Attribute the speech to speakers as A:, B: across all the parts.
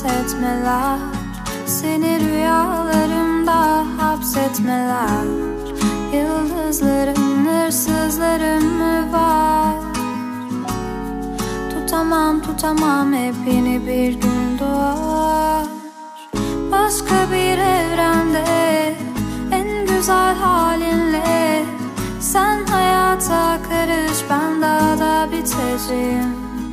A: etmeler, seni rüyalarımda hapsetmeler. Yıldızların hırsızlarım mı var? Tutamam hep yeni bir gün doğar. Başka bir evrende en güzel halinle sen hayata karış, ben daha da biteceğim.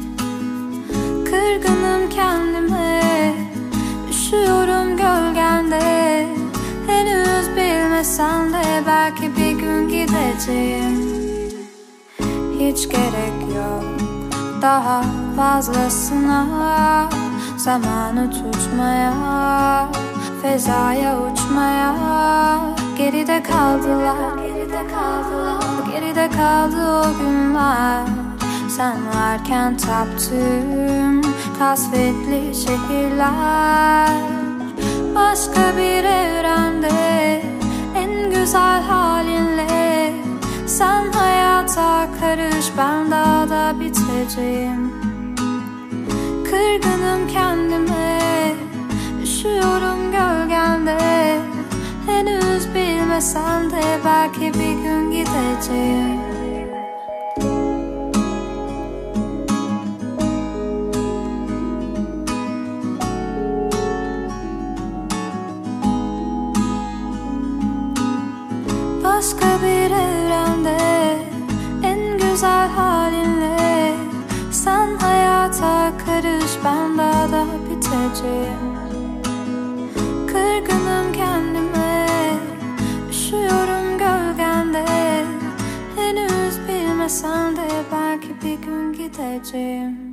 A: Kırgınım kendime, üşüyorum gölgende. Henüz bilmesen de belki bir gün gideceğim. Hiç gerek yok daha fazlasına, zamanı tutmaya, fezaya uçmaya. Geride kaldılar, geride kaldı o günler. Sen varken taptığım kasvetli şehirler. Başka bir evrende en güzel halinle sen hayata karış, ben daha da biteceğim. Kırgınım kendime, üşüyorum gölgende. Henüz bilmesen de belki bir gün gideceğim. Başka bir evrende en güzel halinle sen hayata karış, ben daha da biteceğim. Kırgınım kendime, üşüyorum gölgende. Henüz bilmesen de belki bir gün gideceğim.